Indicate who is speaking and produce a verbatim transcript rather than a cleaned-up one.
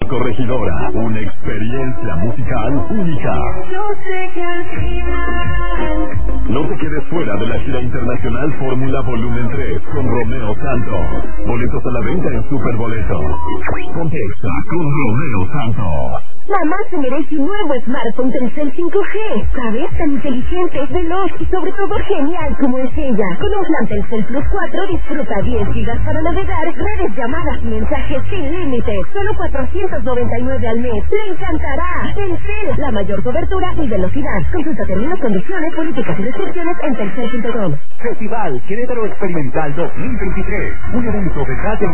Speaker 1: Corregidora, una experiencia musical única.
Speaker 2: Yo sé que al final...
Speaker 1: No te quedes fuera de la gira internacional Fórmula Volumen tres con Romeo Santos. Boletos a la venta en Superboletos. Contesta con Romeo Santos.
Speaker 3: Mamá se merece un nuevo smartphone Telcel cinco G. ¿Sabes? Tan inteligente, veloz y sobre todo genial como es ella. Con un plan Telcel Plus cuatro disfruta diez gigas para navegar, redes, llamadas y mensajes sin límite. Solo cuatrocientos noventa y nueve al mes. ¡Le encantará! Telcel, la mayor cobertura y velocidad. Consulta términos, condiciones, políticas y restricciones en telcel punto com.
Speaker 4: Festival Querétaro Experimental dos mil veintitrés. Un evento de